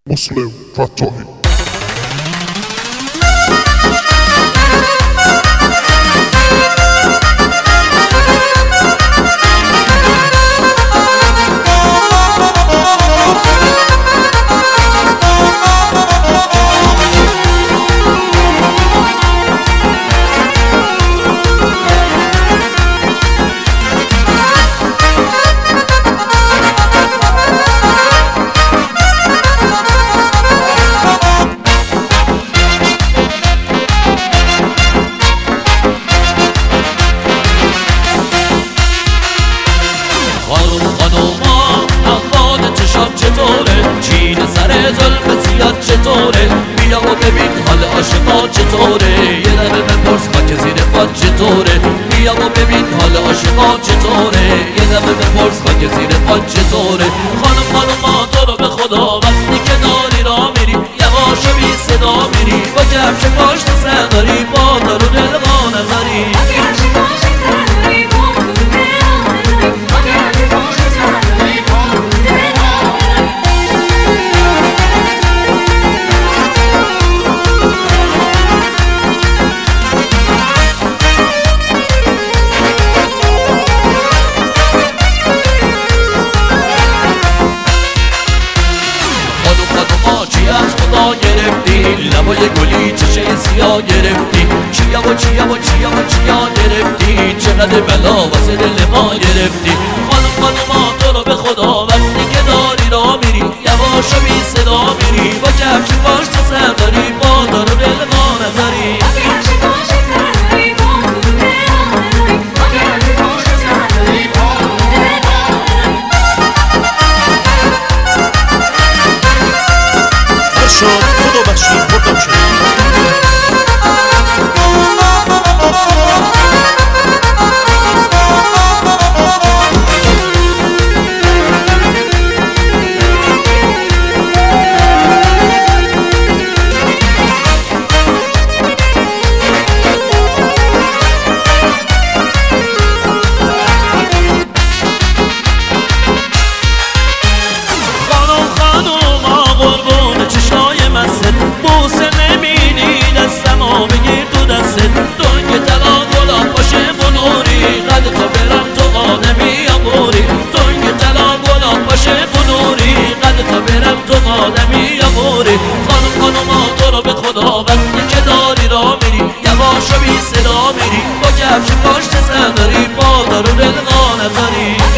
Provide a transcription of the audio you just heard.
مسلم فتاحی. چین سر ظلم زیاد چطوره؟ بیا و ببین حال عاشقا چطوره؟ یه دقیقه بپرس خاک زیر پات چطوره؟ بیا و ببین حال عاشقا چطوره؟ یه دقیقه بپرس خاک زیر پات چطوره؟ خانم تو رو به خدا وقتی که داری را میری یواش و بی صدا میری با کفش پاشت سر داری با دارو دلقا نذاری لبای گلی چشه سیاه گرفتی چیا و گرفتی چقدر بلا واسه دل ما گرفتی خانم تو رو به خدا وقتی که داری را میری یواش و بی صدا میری با کفش پاشت سر داری با دارو دل ما نذاری فرشاد خدا بخشی پروداکشن. بوسه نمینی دستمو بگیر تو دستت دنگ طلا گلاب باشه بنوری قد تو برم تو آدمی اموری دنگ طلا گلاب باشه بنوری قد تو برم تو آدمی اموری خانم تو رو به خدا وقتی که داری را میری یواش و بی صدا میری با کفش پاشت سر داری با دارو دلقا نذاری